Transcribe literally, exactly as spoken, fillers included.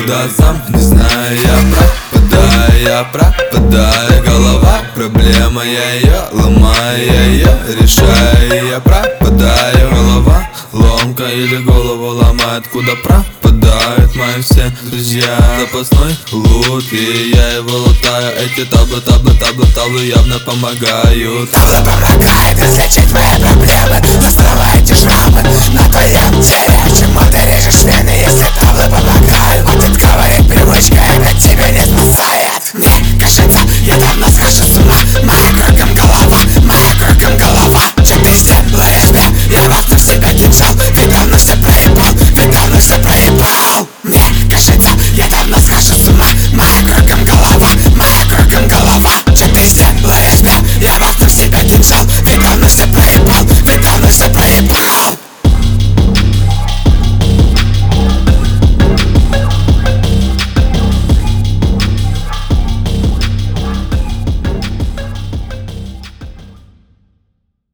куда сам не знаю. Я пропадаю, я пропадаю. Голова проблема, я ее ломаю, я ее решаю. Я пропадаю, голова ломка или голову ломает. Куда пропадают мои все друзья? Запасной лут, и я его лутаю. Эти таблы, таблы, таблы, таблы явно помогают. Таблы помогают излечить мои проблемы, устроила эти шрамы на твоем теле. Чему ты режешь вены, если таблы помогают? Хватит говорить, привычка, это тебя не спасает. Мне кажется, я давно схожу с ума. Моя кругом голова, моя кругом голова. Четыре стебла эф бэ, я вокруг себя держал. Ты давно все проебал, ты давно все проебал. Мне кажется, я давно схожу с ума. Моя кругом голова, моя кругом голова. Четыре стебла эф бэ, я вокруг